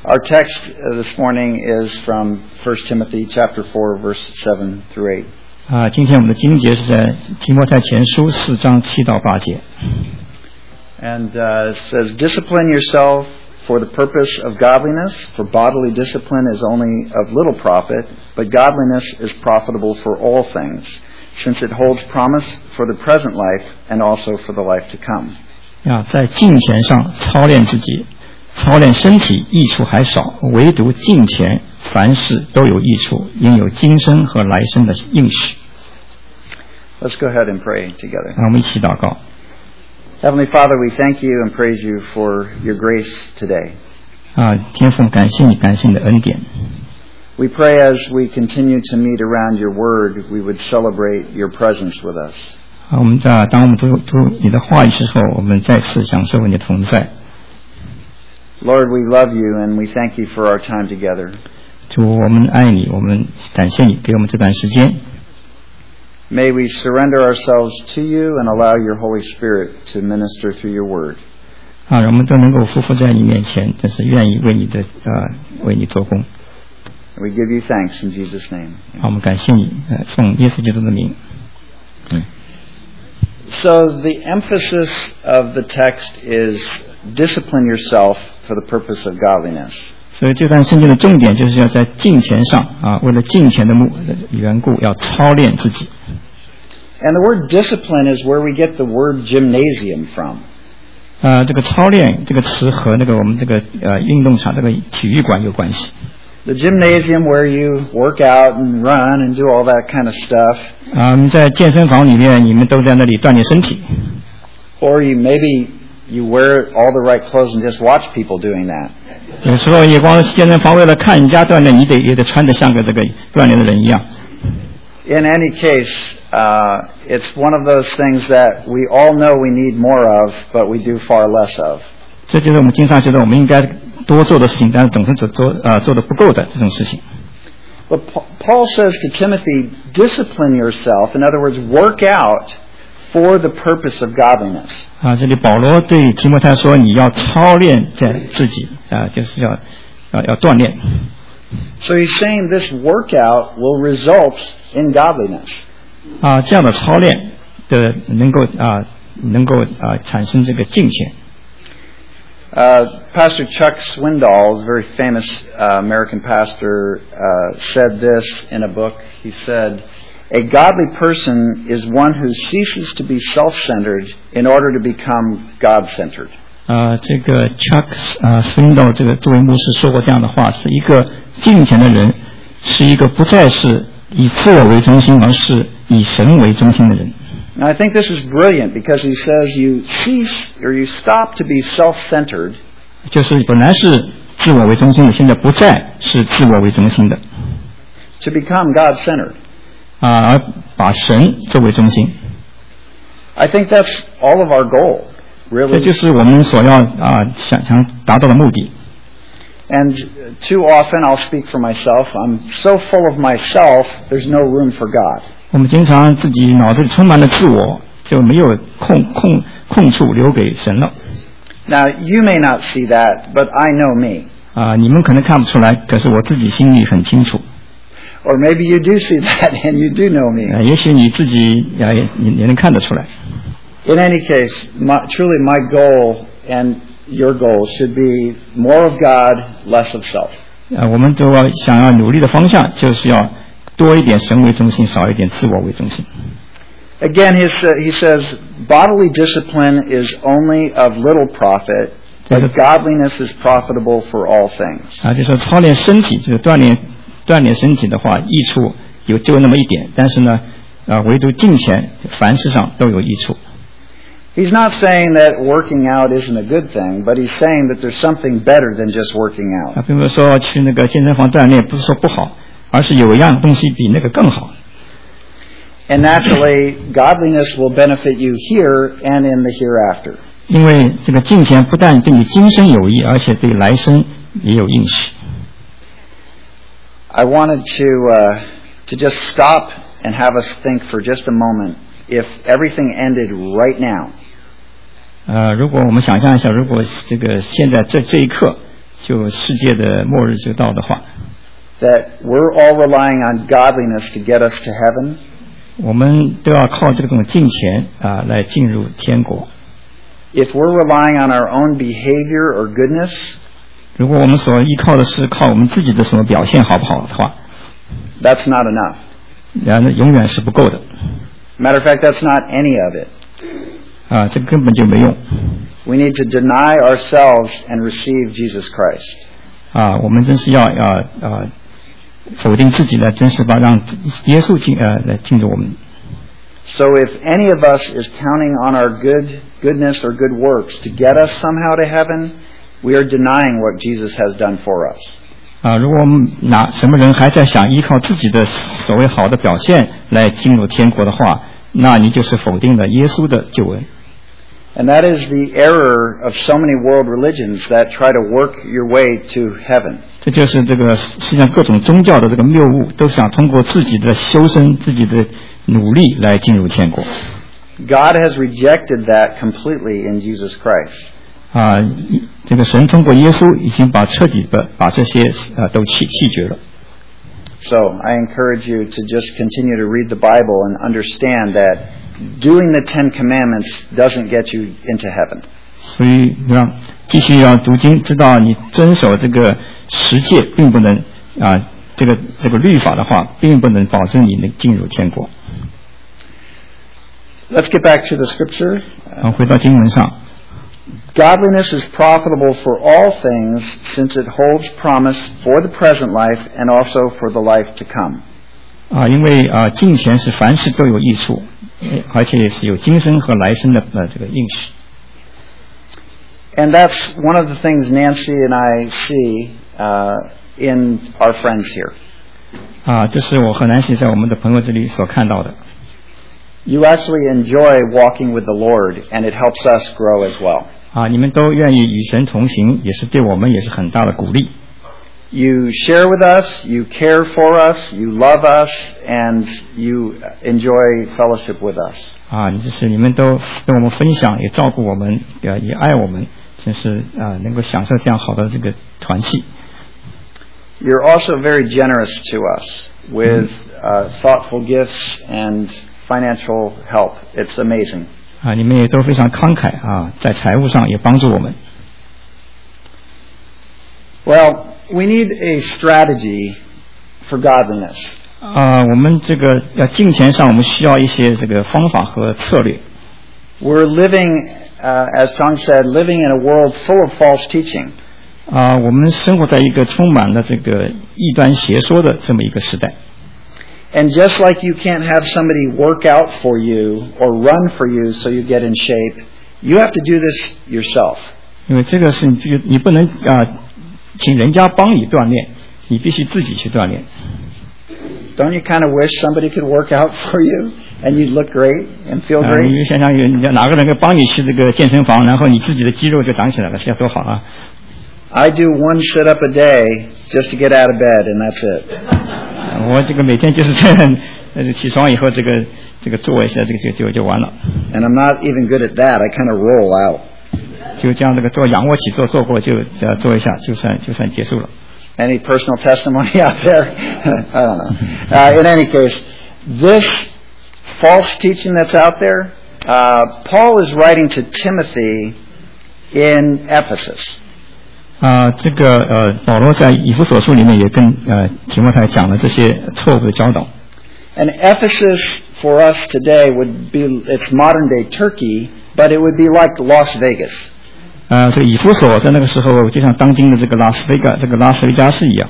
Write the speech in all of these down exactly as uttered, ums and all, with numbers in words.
Our text this morning is from First Timothy chapter four, verse seven through eight. 啊，今天我们的经节是在提摩太前书四章七到八节。 And uh, it says, "Discipline yourself for the purpose of godliness, for bodily discipline is only of little profit, but godliness is profitable for all things, since it holds promise for the present life and also for the life to come." 啊，在敬虔上操练自己。操练身体益处还少，唯独敬虔凡事都有益处，因有今生和来生的应许。 Let's go ahead and pray together. 让我们一起祷告。 Heavenly Father, we thank you and praise you for your grace today. 啊，天父，感谢你，感谢你的恩典。 We pray as we continue to meet around your word, we would celebrate your presence with us. 啊，我们在当我们读读你的话语之后，我们再次享受你的同在。 Lord, we love you and we thank you for our time together. 主，我们爱你，我们感谢你给我们这段时间。 May we surrender ourselves to you and allow your Holy Spirit to minister through your word. 啊，我们都能够匍匐在你面前，真是愿意为你的呃为你做工。 We give you thanks in Jesus' name. 好，我们感谢你，呃，奉耶稣基督的名。嗯。 So the emphasis of the text is discipline yourself for the purpose of godliness. 所以这段圣经的重点就是要在敬虔上啊，为了敬虔的目的缘故，要操练自己。 And the word discipline is where we get the word gymnasium from. 呃，这个操练这个词和那个我们这个呃运动场这个体育馆有关系。 The gymnasium where you work out and run and do all that kind of stuff. 啊，在健身房里面，你们都在那里锻炼身体。 Or you maybe you wear all the right clothes and just watch people doing that. 有时候也光健身房为了看人家锻炼，你得也得穿得像个这个锻炼的人一样。 In any case, uh, it's one of those things that we all know we need more of, but we do far less of. 这就是我们经常觉得我们应该多做的事情，但是总是做做呃做的不够的这种事情。 But Paul says to Timothy, discipline yourself. In other words, work out for the purpose of godliness. 啊，这里保罗对提摩太说，你要操练在自己啊，就是要要要锻炼。 So he's saying this workout will result in godliness. 啊，这样的操练的能够啊能够啊产生这个敬虔。 Uh, Pastor Chuck Swindoll, a very famous uh, American pastor, uh, said this in a book. He said, "A godly person is one who ceases to be self-centered in order to become God-centered." 啊，这个 Chuck 啊 Swindoll 这个作为牧师说过这样的话，是一个敬虔的人，是一个不再是以自我为中心，而是以神为中心的人。 And I think this is brilliant because he says you cease or you stop to be self-centered. 就是本来是自我为中心的，现在不再是自我为中心的。 To become God-centered. 啊，而把神作为中心。 I think that's all of our goal, really. 这就是我们所要啊想想达到的目的。 And too often, I'll speak for myself, I'm so full of myself, there's no room for God. 我们经常自己脑子里充满了自我，就没有空空空处留给神了。 Now, you may not see that, but I know me. 啊，你们可能看不出来，可是我自己心里很清楚。 Or maybe you do see that and you do know me. 啊，也许你自己也也也能看得出来。 In any case, my, truly my goal and your goal should be more of God, less of self. 啊，我们都要想要努力的方向，就是要多一点神为中心，少一点自我为中心。 Again, his, uh, he says, bodily discipline is only of little profit, but godliness is profitable for all things. 啊，就是说操练身体，就是锻炼锻炼身体的话，益处有就那么一点，但是呢，啊，唯独敬虔，凡事上都有益处。 He's not saying that working out isn't a good thing, but he's saying that there's something better than just working out. 啊，并不是说去那个健身房锻炼，不是说不好，而是有一样东西比那个更好。 And naturally, godliness will benefit you here and in the hereafter. 因为这个敬虔不但对你今生有益，而且对来生也有应许。 I wanted to uh, to just stop and have us think for just a moment if everything ended right now. 呃，如果我们想象一下，如果这个现在这这一刻就世界的末日就到的话， that we're all relying on godliness to get us to heaven, 我们都要靠这种敬虔啊来进入天国。 if we're relying on our own behavior or goodness, 如果我们所依靠的是靠我们自己的什么表现好不好的话， that's not enough. 然后永远是不够的。 Matter of fact, that's not any of it. 啊，这根本就没用。 We need to deny ourselves and receive Jesus Christ. 啊，我们真是要要啊否定自己的，真是把让耶稣进呃来进入我们。 So if any of us is counting on our good goodness or good works to get us somehow to heaven, we are denying what Jesus has done for us. 啊，如果我们哪什么人还在想依靠自己的所谓好的表现来进入天国的话，那你就是否定了耶稣的救恩。 And that is the error of so many world religions that try to work your way to heaven. 这就是这个实际上各种宗教的这个谬误，都想通过自己的修身、自己的努力来进入天国。 God has rejected that completely in Jesus Christ. 啊，这个神通过耶稣已经把彻底的把这些啊都弃弃绝了。 So I encourage you to just continue to read the Bible and understand that doing the Ten Commandments doesn't get you into heaven. 所以让继续要读经，知道你遵守这个十诫，并不能啊这个这个律法的话，并不能保证你能进入天国。 Let's get back to the scripture. 啊，回到经文上。 Godliness is profitable for all things, since it holds promise for the present life and also for the life to come. 啊，因为啊敬虔是凡事都有益处，而且是有今生和来生的呃这个应许。 And that's one of the things Nancy and I see uh, in our friends here. 啊，这是我和南希在我们的朋友这里所看到的。 You actually enjoy walking with the Lord, and it helps us grow as well. 啊，你们都愿意与神同行，也是对我们也是很大的鼓励。 You share with us, you care for us, you love us, and you enjoy fellowship with us. 啊，你就是你们都跟我们分享，也照顾我们，也也爱我们，真是啊，能够享受这样好的这个团契。 You're also very generous to us with uh, thoughtful gifts and financial help. It's amazing. 啊，你们也都非常慷慨啊，在财务上也帮助我们。 Well, we need a strategy for godliness. 啊，我们这个要敬虔上，我们需要一些这个方法和策略。 We're living, uh, as Song said, living in a world full of false teaching. 啊，我们生活在一个充满了这个异端邪说的这么一个时代。 And just like you can't have somebody work out for you or run for you so you get in shape, you have to do this yourself. 因为这个是你你不能啊，请人家帮你锻炼，你必须自己去锻炼。 Don't you kind of wish somebody could work out for you and you'd look great and feel 啊， great? 你想想，有哪个人可以帮你去这个健身房，然后你自己的肌肉就长起来了，这多好啊！ I do one sit up a day just to get out of bed, and that's it. 我这个每天就是这样，呃，起床以后这个这个做一下，这个就就就完了。 And I'm not even good at that. I kind of roll out. 就这样，这个做仰卧起坐做过就呃做一下，就算就算结束了。 Any personal testimony out there? I don't know. Uh, in any case, this false teaching that's out there, uh, Paul is writing to Timothy in Ephesus. 啊、呃，这个呃，保罗在以弗所书里面也跟呃提摩太讲了这些错误的教导。 And Ephesus for us today would be, it's modern day Turkey, but it would be like Las Vegas. 呃，这个以弗所在那个时候就像当今的这个拉斯维加这个拉斯维加斯一样。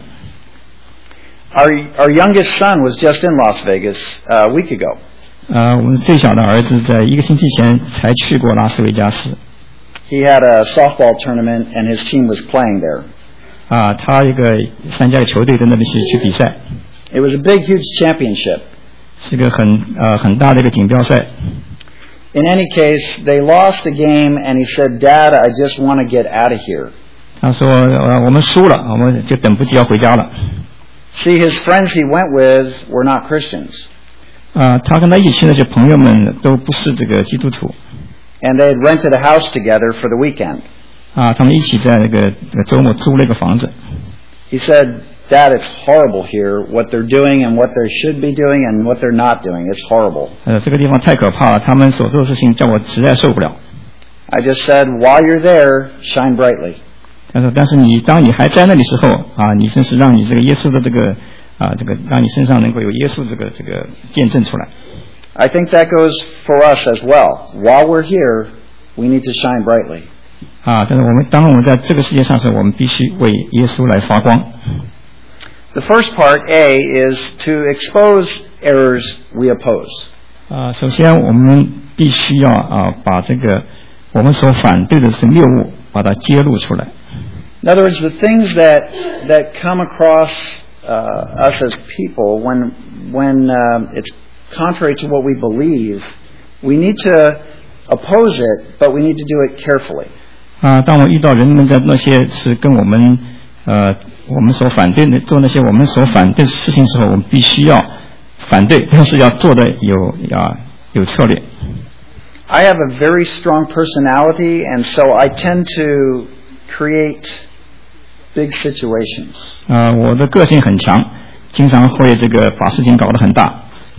Our our youngest son was just in Las Vegas uh, a week ago. 呃，我们最小的儿子在一个星期前才去过拉斯维加斯。 He had a softball tournament and his team was playing there. 啊，他一个参加的球队在那里去去比赛。 It was a big, huge championship. 是个很呃很大的一个锦标赛。 In any case, they lost the game, and he said, "Dad, I just want to get out of here." 他说呃我们输了，我们就等不及要回家了。 See, his friends he went with were not Christians. 啊，他跟他一起去那些朋友们都不是这个基督徒。 And they had rented a house together for the weekend. 啊，他们一起在那个那个周末租了一个房子。 He said, Dad, it's horrible here, what they're doing and what they should be doing and what they're not doing. It's horrible. 呃，这个地方太可怕了，他们所做的事情叫我实在受不了。 I just said, while you're there, shine brightly. 他说，但是你当你还在那里时候啊，你真是让你这个耶稣的这个啊，这个让你身上能够有耶稣这个这个见证出来。 I think that goes for us as well. While we're here, we need to shine brightly. 啊，但是我们当我们在这个世界上时，我们必须为耶稣来发光。 The first part, A, is to expose errors we oppose. 啊，首先我们必须要啊把这个我们所反对的这谬误把它揭露出来。 In other words, the things that that come across uh, us as people when when uh, it's contrary to what we believe, we need to oppose it, but we need to do it carefully. 啊，当我遇到人们在那些是跟我们呃我们所反对的做那些我们所反对的事情的时候，我们必须要反对，但是要做的有啊有策略。 I have a very strong personality, and so I tend to create big situations. 啊，我的个性很强，经常会这个把事情搞得很大。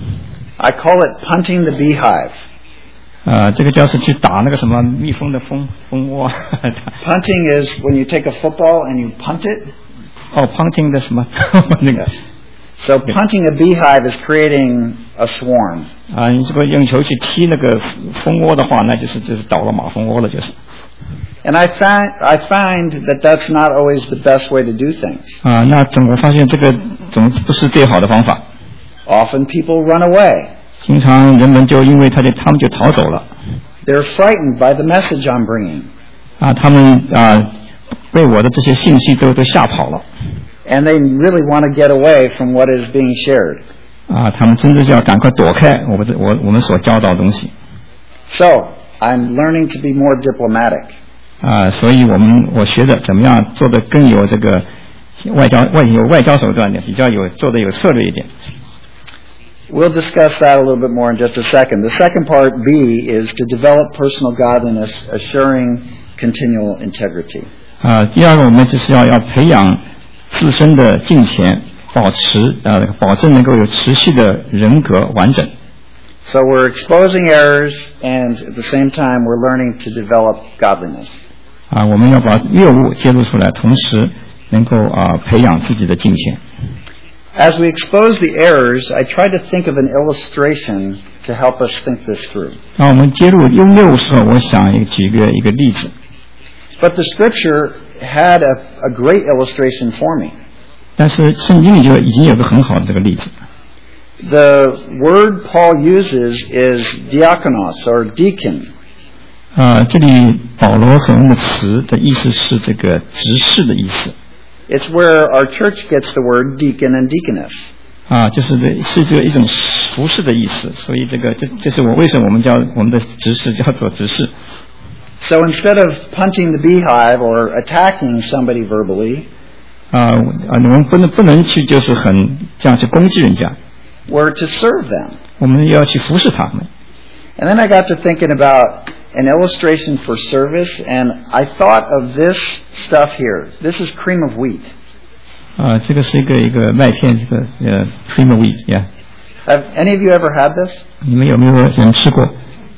I call it punting the beehive. 呃，这个叫是去打那个什么蜜蜂的蜂蜂窝。 Punting is when you take a football and you punt it. 哦 ，punting 的什么那个。 So punting a beehive is creating a swarm. 啊，你这个用球去踢那个蜂窝的话，那就是就是倒了马蜂窝了，就是。 And I find I find that that's not always the best way to do things. 啊，那总我发现这个总不是最好的方法。 Often people run away. 经常人们就因为他就他们就逃走了。 They're frightened by the message I'm bringing. 啊，他们啊被我的这些信息都都吓跑了。 And they really want to get away from what is being shared. 啊，他们真的就要赶快躲开我们我我们所教导的东西。 So I'm learning to be more diplomatic. 啊，所以我们我学着怎么样做得更有这个外交外有外交手段的，比较有做得有策略一点。 We'll discuss that a little bit more in just a second. The second part, B, is to develop personal godliness, assuring continual integrity. 啊，第二个我们就是要要培养自身的敬虔，保持呃保证能够有持续的人格完整。 So we're exposing errors, and at the same time we're learning to develop godliness. 啊，我们要把谬误揭露出来，同时能够啊培养自己的敬虔。 As we expose the errors, I try to think of an illustration to help us think this through. 当我们揭露有谬误的时候，我想举个一个例子。 But the Scripture had a, a great illustration for me. 但是圣经里就已经有个很好的这个例子。 The word Paul uses is diakonos or deacon. 啊，这里保罗所用的词的意思是这个执事的意思。 It's where our church gets the word deacon and deaconess. 啊，就是这是这个一种服侍的意思，所以这个这这是我为什么我们叫我们的执事叫做执事。 So instead of punching the beehive or attacking somebody verbally, 啊啊，我们不能不能去就是很这样去攻击人家。 we're to serve them. 我们要去服侍他们。 And then I got to thinking about an illustration for service, and I thought of this stuff here. This is cream of wheat. 啊，这个是一个一个麦片，这个呃 cream of wheat， yeah. Have any of you ever had this? 你们有没有人吃过？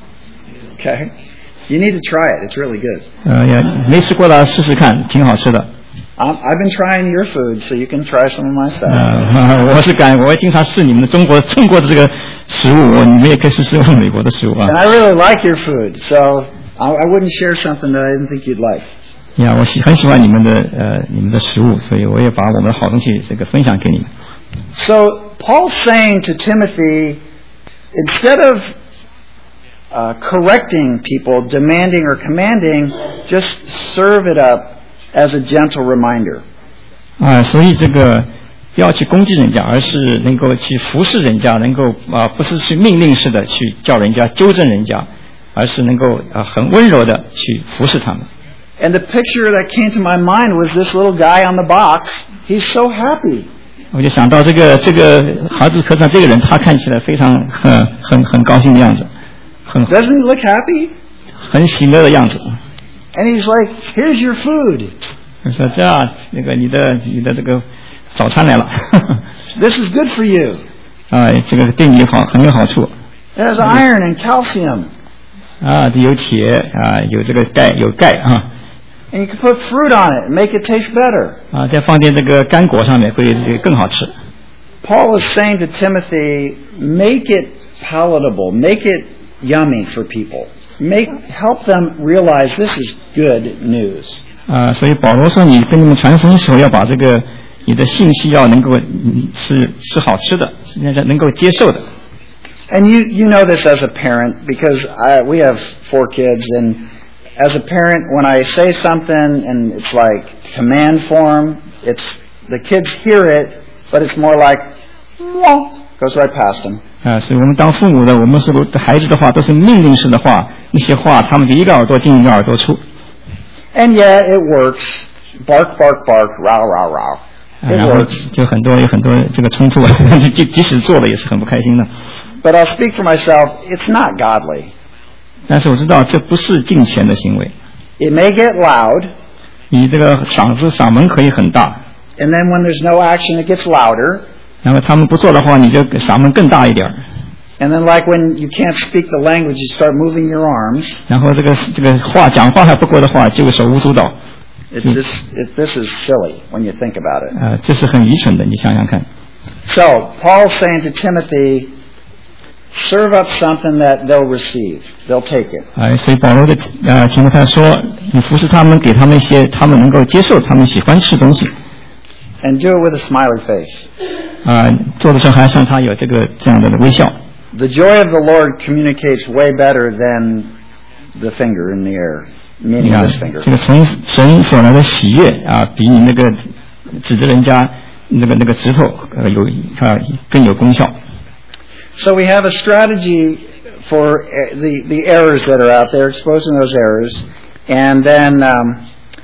Okay. You need to try it. It's really good. 呃呀，没吃过的试试看，挺好吃的。 Um, I've been trying your food, so you can try some of my stuff. 呃，我是敢，我经常试你们的中国中国的这个食物，你们也可以试试美国的食物啊。 And I really like your food, so I, I wouldn't share something that I didn't think you'd like. 呀，我喜很喜欢你们的呃你们的食物，所以我也把我们的好东西这个分享给你们。 So Paul's saying to Timothy, instead of uh, correcting people, demanding or commanding, just serve it up as a gentle reminder. 啊，所以这个不要去攻击人家，而是能够去服侍人家，能够啊不是去命令式的去叫人家纠正人家，而是能够啊很温柔的去服侍他们。 And the picture that came to my mind was this little guy on the box. He's so happy. 我就想到这个这个孩子课上这个人，他看起来非常很很很高兴的样子，很 Doesn't he look happy? 很喜乐的样子。 And he's like, here's your food. 说这样，那个你的你的这个早餐来了。 This is good for you. 啊，这个对你好，很有好处。 It has iron and calcium. 啊，有铁啊，有这个钙，有钙啊。 And you can put fruit on it and make it taste better. 啊，再放点这个干果上面会更好吃。 Paul is saying to Timothy, make it palatable, make it yummy for people. Make help them realize this is good news. 啊，所以保罗说，你跟你们传福音的时候，要把这个你的信息要能够是是好吃的，是能够接受的。 And you you know this as a parent because I, we have four kids, and as a parent, when I say something and it's like command form, it's the kids hear it, but it's more like goes right past them. 啊，所以我们当父母的，我们是孩子的话都是命令式的话，那些话他们就一个耳朵进一个耳朵出。 And yeah, it works. Bark, bark, bark, row, row, row. It works. 就很多有很多这个冲突，即即使做了也是很不开心的。 But I'll speak for myself. It's not godly. 但是我知道这不是敬虔的行为。 It may get loud. 你这个嗓子嗓门可以很大。 And then when there's no action, it gets louder. 然后他们不做的话，你就嗓门更大一点。 And then, like when you can't speak the language, you start moving your arms. 然后这个这个话讲话还不够的话，就手舞足蹈。 It's just, it, this is silly when you think about it. 啊，这是很愚蠢的，你想想看。 So Paul's saying to Timothy, serve up something that they'll receive, they'll take it. 啊，所以保罗的啊提摩太说，你服侍他们，给他们一些他们能够接受、他们喜欢吃的东西。 And do it with a smiley face. 啊，做的时候还让他有这个这样的微笑。 The joy of the Lord communicates way better than the finger in the air, meaning this finger. 这个从神所来的喜悦啊，比你那个指着人家那个那个指头呃有啊更有功效。 So we have a strategy for the the errors that are out there, exposing those errors, and then um,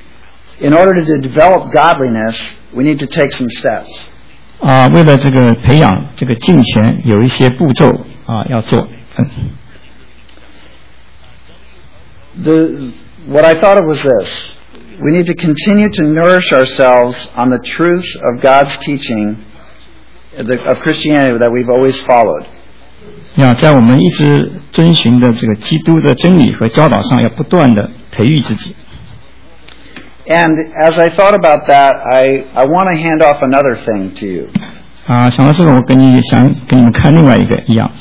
in order to develop godliness, we need to take some steps. 啊，为了这个培养这个敬虔，有一些步骤啊要做。嗯。 The what I thought of was this: we need to continue to nourish ourselves on the truth of God's teaching of Christianity that we've always followed. 要在我们一直遵循的这个基督的真理和教导上，要不断的培育自己。 And as I thought about that, I I want to hand off another thing to you. 啊，想到这个，我跟你想给你们看另外一个一样。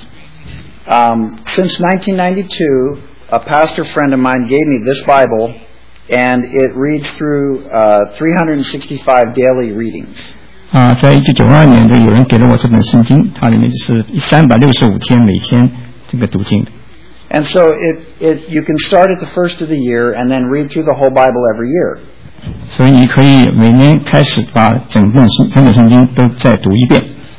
Um, since nineteen ninety-two, a pastor friend of mine gave me this Bible, and it reads through uh, three hundred sixty-five daily readings. 啊，在一九九二年，就有人给了我这本圣经，它里面就是三百六十五天每天这个读经。 And so it it you can start at the first of the year and then read through the whole Bible every year. 所以你可以每年开始把整本圣整本圣经都再读一遍。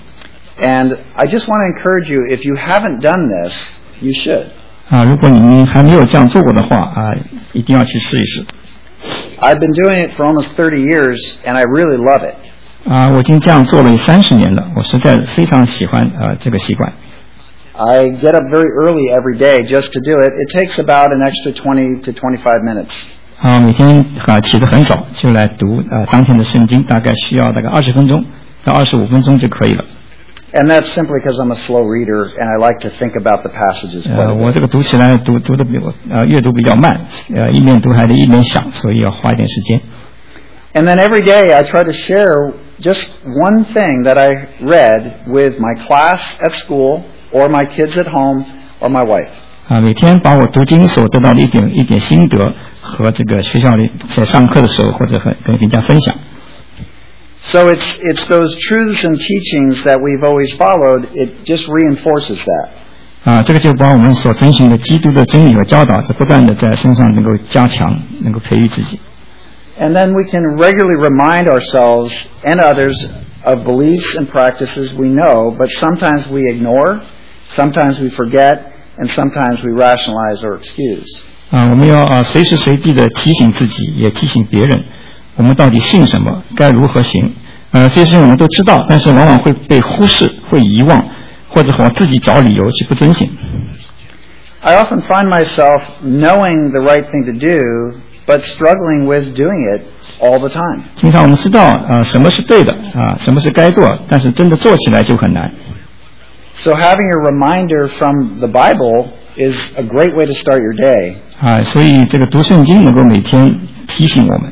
And I just want to encourage you, if you haven't done this, you should. 啊，如果你们还没有这样做过的话啊，一定要去试一试。 I've been doing it for almost thirty years, and I really love it. 啊，我已经这样做了三十年了，我实在非常喜欢啊这个习惯。 I get up very early every day just to do it. It takes about an extra twenty to twenty-five minutes. 啊，每天啊起得很早就来读啊当天的圣经，大概需要大概二十分钟到二十五分钟就可以了。 And that's simply because I'm a slow reader and I like to think about the passages. 呃，我这个读起来读读的比我呃阅读比较慢，呃一边读还得一边想，所以要花一点时间。 And then every day I try to share just one thing that I read with my class at school, or my kids at home, or my wife. 啊，每天把我读经所得到的一点一点心得和这个学校里在上课的时候或者和跟人家分享。 So it's it's those truths and teachings that we've always followed. It just reinforces that. 啊，这个就把我们所遵循的基督的真理和教导，是不断的在身上能够加强，能够培育自己。 And then we can regularly remind ourselves and others of beliefs and practices we know, but sometimes we ignore, sometimes we forget, and sometimes we rationalize or excuse. 啊，我们要啊随时随地的提醒自己，也提醒别人，我们到底信什么，该如何行。呃，这些我们都知道，但是往往会被忽视，会遗忘，或者往自己找理由去不遵循。 I often find myself knowing the right thing to do, but struggling with doing it all the time. 经常我们知道啊、呃、什么是对的啊、呃、什么是该做，但是真的做起来就很难。 So having a reminder from the Bible is a great way to start your day. 啊、所以这个读圣经能够每天提醒我们。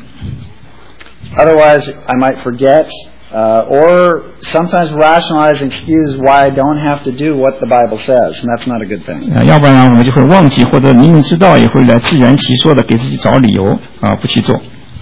Otherwise, I might forget, uh, or sometimes rationalize and excuse why I don't have to do what the Bible says, and that's not a good thing. 啊，要不然我们就会忘记，或者明明知道也会来自圆其说的给自己找理由啊，不去做。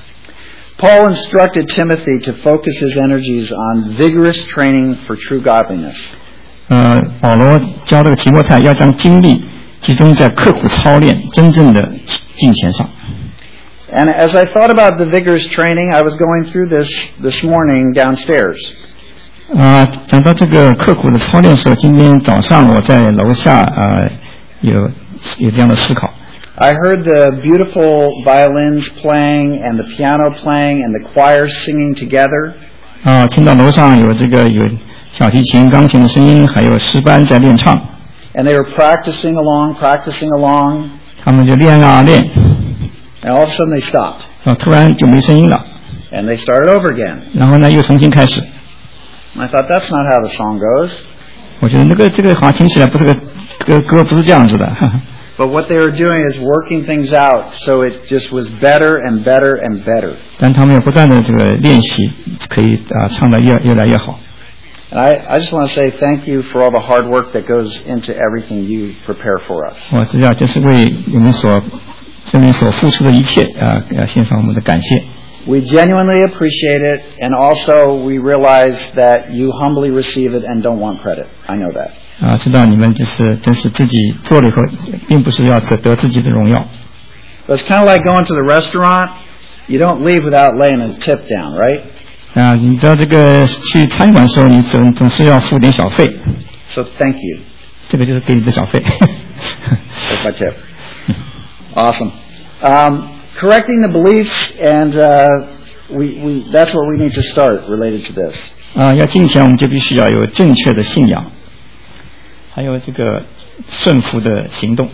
Paul instructed Timothy to focus his energies on vigorous training for true godliness. 呃，保罗教这个提摩太要将精力集中在刻苦操练真正的敬虔上。 And as I thought about the vigorous training, I was going through this this morning downstairs. 啊、呃，讲到这个刻苦的操练的时候，今天早上我在楼下啊、呃、有有这样的思考。 I heard the beautiful violins playing and the piano playing and the choir singing together. 啊、呃，听到楼上有这个有小提琴、钢琴的声音，还有诗班在练唱。 And they were practicing along, practicing along. 他们就练啊练。 And all of a sudden they stopped. 啊，突然就没声音了。 And they started over again. 然后呢，又重新开始。 I thought that's not how the song goes. 我觉得那个这个好像听起来不是个歌歌不是这样子的。 But what they were doing is working things out, so it just was better and better and better. 但他们也不断的这个练习，可以啊唱得越越来越好。 And I, I just want to say thank you for all the hard work that goes into everything you prepare for us. 我知道这是为你们所这边所付出的一切啊，要献上我们的感谢。 We genuinely appreciate it, and also we realize that you humbly receive it and don't want credit. I know that. 啊，知道你们就是真是自己做了以后，并不是要得得自己的荣耀。 But it's kind of like going to the restaurant. You don't leave without laying a tip down, right? 啊，你知道这个去餐馆的时候，你总总是要付点小费。 So thank you. 这个就是给你的小费。 That's my tip. Awesome. Um, correcting the beliefs, and uh, we, we, that's where we need to start related to this. 啊，要敬虔，我们就必须要有正确的信仰，还有这个顺服的行动。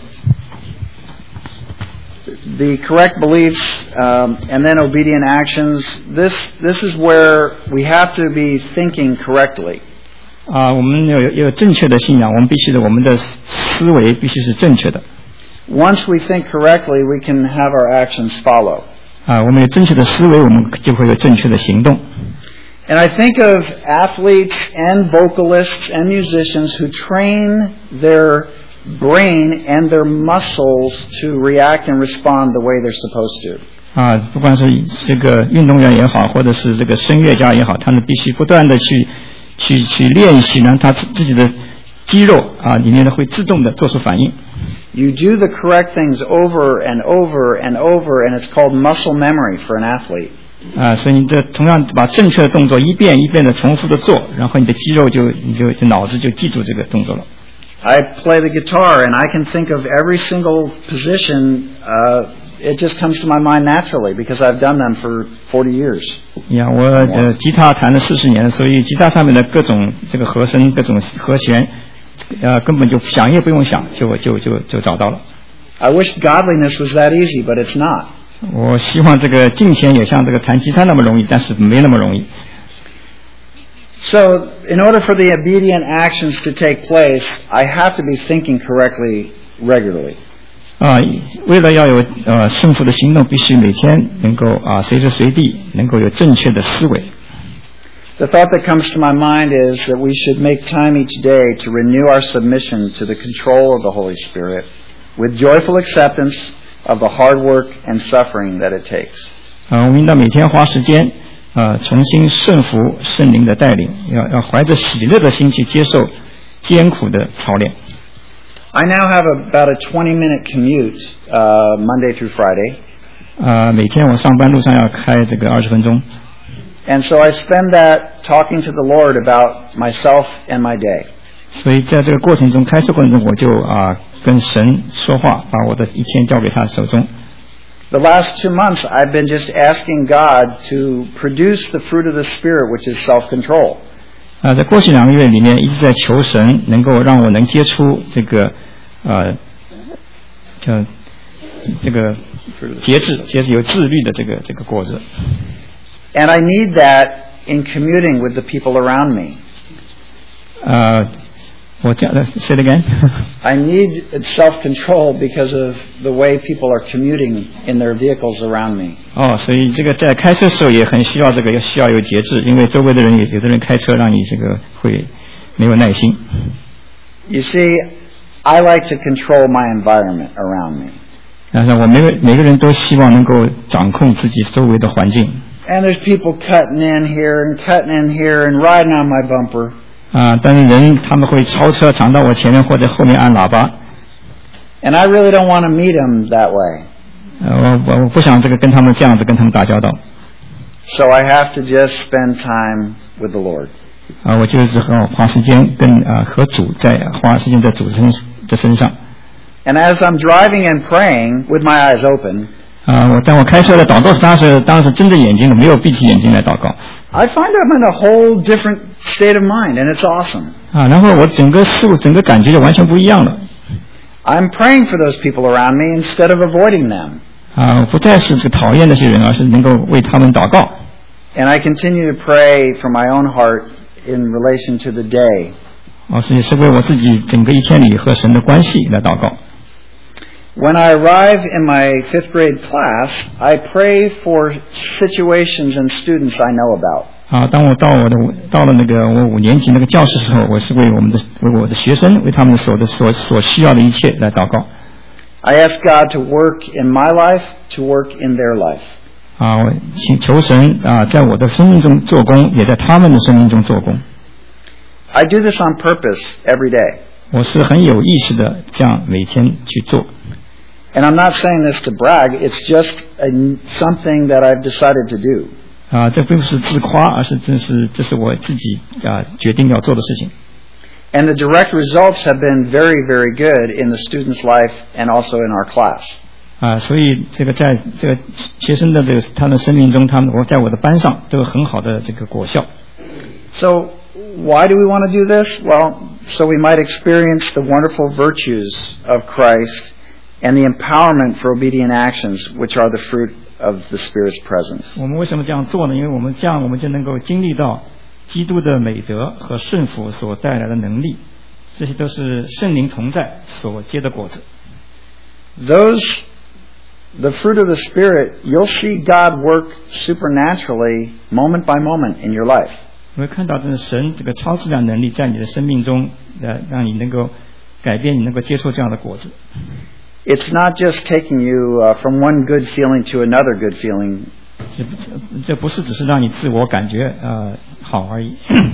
The correct beliefs um, and then obedient actions. This this is where we have to be thinking correctly. 啊，我们要有有正确的信仰，我们必须的，我们的思维必须是正确的。 Once we think correctly, we can have our actions follow. 啊，我们有正确的思维，我们就会有正确的行动。 And I think of athletes and vocalists and musicians who train their brain and their muscles to react and respond the way they're supposed to. 啊，不管是这个运动员也好，或者是这个声乐家也好，他们必须不断的去去去练习，让他自己的肌肉啊里面呢会自动的做出反应。 You do the correct things over and over and over, and it's called muscle memory for an athlete. 啊，所以你这同样把正确的动作一遍一遍的重复的做，然后你的肌肉就你就就脑子就记住这个动作了。 I play the guitar, and I can think of every single position. Uh, it just comes to my mind naturally because I've done them for forty years. 呀，我呃吉他弹了四十年，所以吉他上面的各种这个和声、各种和弦，呃，根本就想也不用想，就就就就找到了。 I wish godliness was that easy, but it's not. 我希望这个敬虔也像这个弹吉他那么容易，但是没那么容易。 So, in order for the obedient actions to take place, I have to be thinking correctly regularly. 啊，为了要有呃顺服的行动，必须每天能够啊随时随地能够有正确的思维。 The thought that comes to my mind is that we should make time each day to renew our submission to the control of the Holy Spirit with joyful acceptance of the hard work and suffering that it takes. 啊，我们应当每天花时间啊重新顺服圣灵的带领，要要怀着喜乐的心去接受艰苦的操练。 I now have about a twenty-minute commute uh, Monday through Friday. 啊，每天我上班路上要开这个二十分钟。 And so I spend that talking to the Lord about myself and my day. 所以在这个过程中，开车过程中，我就啊跟神说话，把我的一天交给他手中。 The last two months, I've been just asking God to produce the fruit of the Spirit, which is self-control. 啊，在过去两个月里面，一直在求神能够让我能接触这个呃叫这个节制，节制有自律的这个这个果子。 And I need that in commuting with the people around me. 呃，我讲的 say it again. I need self-control because of the way people are commuting in their vehicles around me. 哦，所以这个在开车时候也很需要这个需要有节制，因为周围的人有有的人开车让你这个会没有耐心。 You see, I like to control my environment around me. 但是我每个每个人都希望能够掌控自己周围的环境。 And there's people cutting in here and cutting in here and riding on my bumper. 啊，但是人他们会超车闯到我前面或者后面按喇叭。 And I really don't want to meet them that way. 呃，我我我不想这个跟他们这样子跟他们打交道。 So I have to just spend time with the Lord. 啊，我就是很花时间跟啊和主在花时间在主身的身上。 And as I'm driving and praying with my eyes open, 啊，我当我开车的祷告时，当时当时睁着眼睛的，没有闭起眼睛来祷告。 I find I'm in a whole different state of mind, and it's awesome. 啊，然后我整个事物整个感觉就完全不一样了。 I'm praying for those people around me instead of avoiding them. 啊，不再是这个讨厌那些人，而是能够为他们祷告。 And I continue to pray for my own heart in relation to the day. 哦，所以是为我自己整个一天里和神的关系来祷告。 When I arrive in my fifth grade class, I pray for situations and students I know about. 啊，当我到我的到了那个我五年级那个教室的时候，我是为我们的为我的学生为他们所的所所需要的一切来祷告。 I ask God to work in my life, to work in their life. 啊，我请求神啊，在我的生命中做工，也在他们的生命中做工。 I do this on purpose every day. 我是很有意识的这样每天去做。 And I'm not saying this to brag, it's just a, something that I've decided to do. 啊，这并不是自夸，而是这是这是我自己啊决定要做的事情。 And the direct results have been very, very good in the student's life and also in our class. 啊，所以这个在这个学生的这个他的生命中，他们我在我的班上都有很好的这个果效。 So why do we want to do this? Well, so we might experience the wonderful virtues of Christ and the empowerment for obedient actions, which are the fruit of the Spirit's presence. 我们为什么这样做呢？因为我们这样，我们就能够经历到基督的美德和顺服所带来的能力，这些都是圣灵同在所结的果子。 Those, the fruit of the Spirit, you'll see God work supernaturally, moment by moment in your life. 你会看到这是神这个超自然能力在你的生命中，呃，让你能够改变，你能够接受这样的果子。 It's not just taking you uh, from one good feeling to another good feeling. 这这不是只是让你自我感觉呃好而已。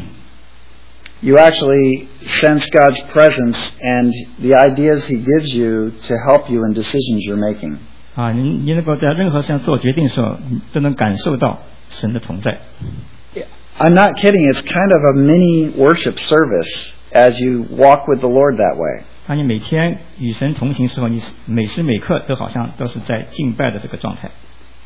You actually sense God's presence and the ideas He gives you to help you in decisions you're making. 啊，你你能够在任何事上做决定的时候，你都能感受到神的同在。 I'm not kidding. It's kind of a mini worship service as you walk with the Lord that way. 当你每天与神同行的时候，你每时每刻都好像都是在敬拜的这个状态。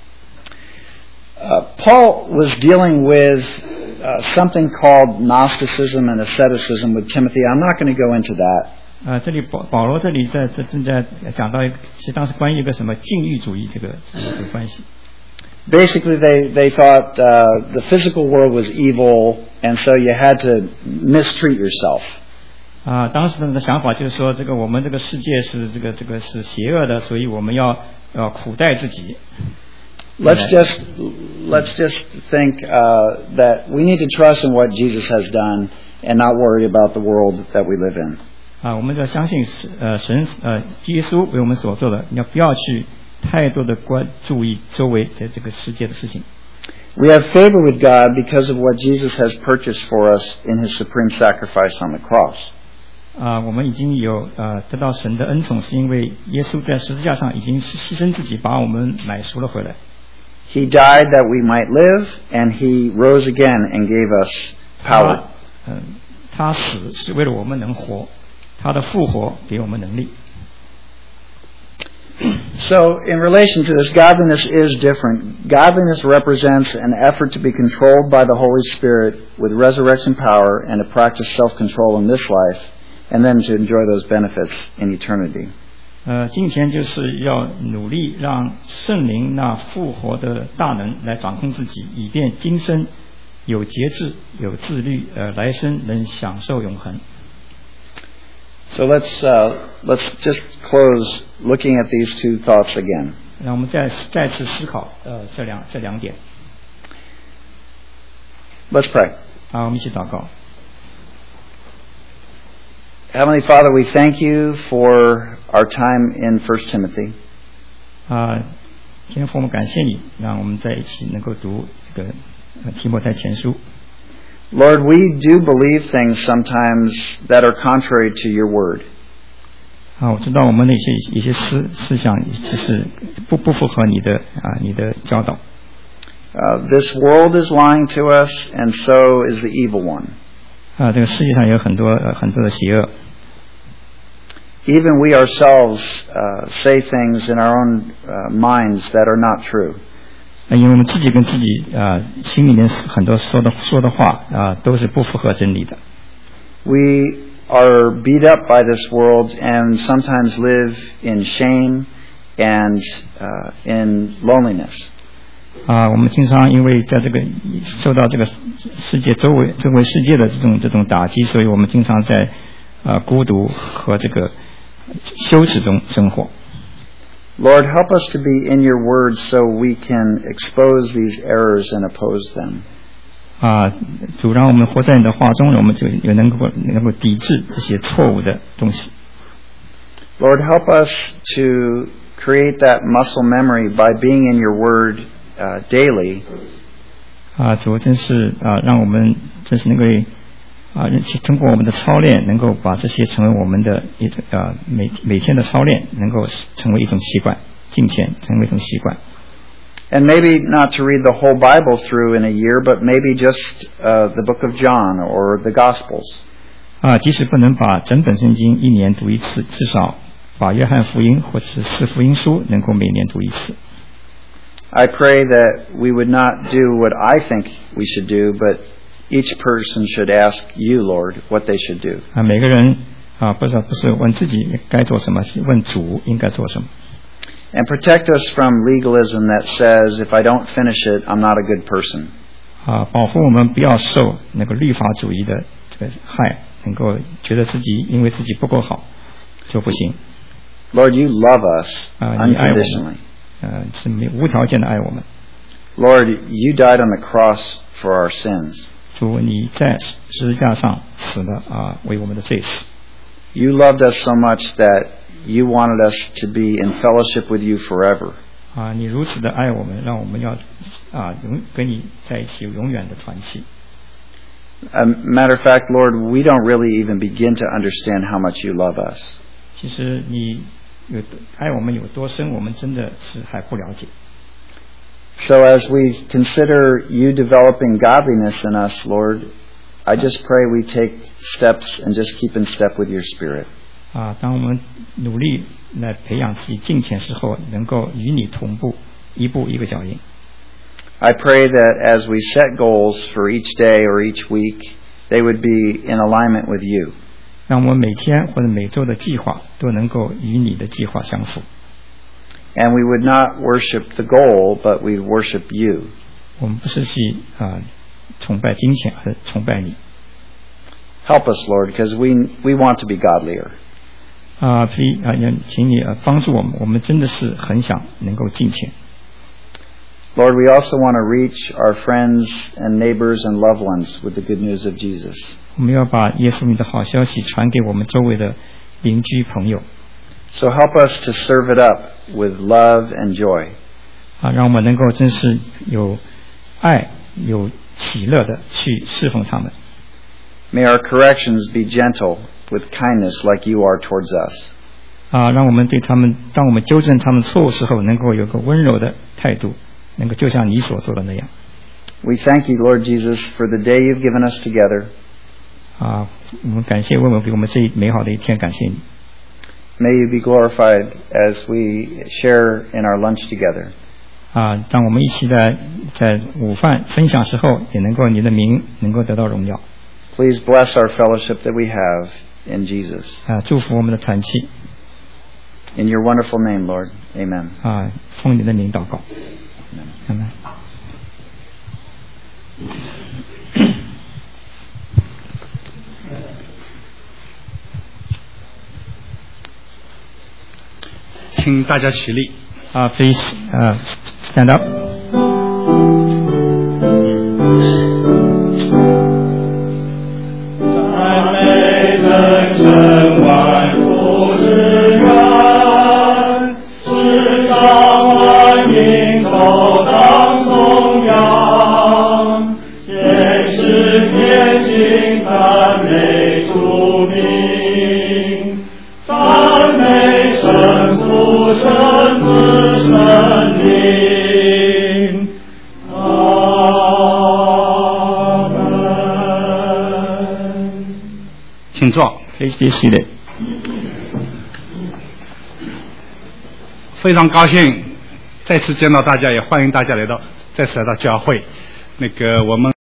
Uh, Paul was dealing with uh, something called Gnosticism and asceticism with Timothy. I'm not going to go into that. 呃，这里保保罗这里在在正在讲到，其实当时关于一个什么禁欲主义这个这个关系。 Basically, they they thought uh, the physical world was evil, and so you had to mistreat yourself. 啊，当时的想法就是说，这个我们这个世界是这个这个是邪恶的，所以我们要要苦待自己。 Let's just let's just think uh, that we need to trust in what Jesus has done and not worry about the world that we live in. 啊，我们要相信呃神呃耶稣为我们所做的，你要不要去太多的关注意周围的这个世界的事情。 We have favor with God because of what Jesus has purchased for us in His supreme sacrifice on the cross. 啊，我们已经有呃得到神的恩宠，是因为耶稣在十字架上已经牺牲自己，把我们买赎了回来。 He died that we might live, and He rose again and gave us power. 嗯，他死是为了我们能活，他的复活给我们能力。 So, in relation to this, godliness is different. Godliness represents an effort to be controlled by the Holy Spirit with resurrection power and to practice self-control in this life, and then to enjoy those benefits in eternity. 呃，金钱就是要努力让圣灵那复活的大能来掌控自己，以便今生有节制、有自律，呃，来生能享受永恒。 So let's uh, let's just close looking at these two thoughts again. 让我们再再次思考呃这两这两点。 Let's pray. 好，我们一起祷告。 Heavenly Father, we thank you for our time in First Timothy. 啊，天父，我们感谢你，让我们在一起能够读这个提摩太前书。 Lord, we do believe things sometimes that are contrary to your word. 啊，我知道我们的一些一些思思想就是不不符合你的啊你的教导。 Uh, this world is lying to us, and so is the evil one. 啊，这个世界上有很多、呃、很多的邪恶。 Even we ourselves uh, say things in our own uh, minds that are not true. 因为我们自己跟自己啊、呃、心里面很多说的说的话啊、呃、都是不符合真理的。 We are beat up by this world and sometimes live in shame and uh, in loneliness. 啊，我们经常因为在这个受到这个世界周围周围世界的这种这种打击，所以我们经常在啊孤独和这个羞耻中生活。 Lord, help us to be in your word so we can expose these errors and oppose them. 啊，主让我们活在你的话中，我们就也能够能够抵制这些错误的东西。 Lord, help us to create that muscle memory by being in your word uh, daily. 啊，主真是啊，让我们真是能够啊，通过我们的操练，能够把这些成为我们的一啊每每天的操练，能够成为一种习惯，敬虔成为一种习惯。 And maybe not to read the whole Bible through in a year, but maybe just uh, the book of John or the Gospels. 啊，即使不能把整本圣经一年读一次，至少把约翰福音或者是四福音书能够每年读一次。 I pray that we would not do what I think we should do, but each person should ask you, Lord, what they should do. 啊，每个人啊，不是不是问自己该做什么，是问主应该做什么。 And protect us from legalism that says, if I don't finish it, I'm not a good person. 啊，保护我们不要受那个律法主义的这个害，能够觉得自己因为自己不够好就不行。 Lord, you love us 啊，你爱我 unconditionally. 们，呃，是没无条件的爱我们。 Lord, you died on the cross for our sins. 主，你在十字架上死了啊，为我们的罪死。 You loved us so much that you wanted us to be in fellowship with you forever. 啊，你如此的爱我们，让我们要啊永跟你在一起有永远的团契。 A matter of fact, Lord, we don't really even begin to understand how much you love us. 其实你有爱我们有多深，我们真的是还不了解。 So as we consider you developing godliness in us, Lord, I just pray we take steps and just keep in step with your Spirit. 啊，当我们努力来培养自己敬虔时候，能够与你同步，一步一个脚印。 I pray that as we set goals for each day or each week, they would be in alignment with you. 让我们每天或者每周的计划都能够与你的计划相符。 And we would not worship the goal, but we worship you. 我们不是去啊崇拜金钱，而是崇拜你。 Help us, Lord, because we we want to be godlier. 啊，所以啊，请你呃帮助我们，我们真的是很想能够敬虔。 Lord, we also want to reach our friends and neighbors and loved ones with the good news of Jesus. 我们要把耶稣的好消息传给我们周围的邻居朋友。 So help us to serve it up with love and joy. 啊，让我们能够真是有爱、有喜乐的去侍奉他们。 May our corrections be gentle with kindness like you are towards us. 啊，让我们对他们，当我们纠正他们错误时候，能够有个温柔的态度，能够就像你所做的那样。 We thank you, Lord Jesus, for the day you've given us together. 啊，我们感谢为我们给我们这美好的一天，感谢你。 May you be glorified as we share in our lunch together. 啊，当我们一起在在午饭分享时候，也能够你的名能够得到荣耀。 Please bless our fellowship that we have in Jesus. 啊，祝福我们的团契。 In your wonderful name, Lord. Amen. 啊，奉你的名祷告。Amen. 请大家起立。 啊 ，please， uh, stand up. 赞美真神万福之源，世上万民都当颂扬，天使天君赞美主名，赞美神父神子神灵。阿门。 请坐。 Please be seated. 非常高兴再次见到大家，也欢迎大家来到再次来到教会。那个我们。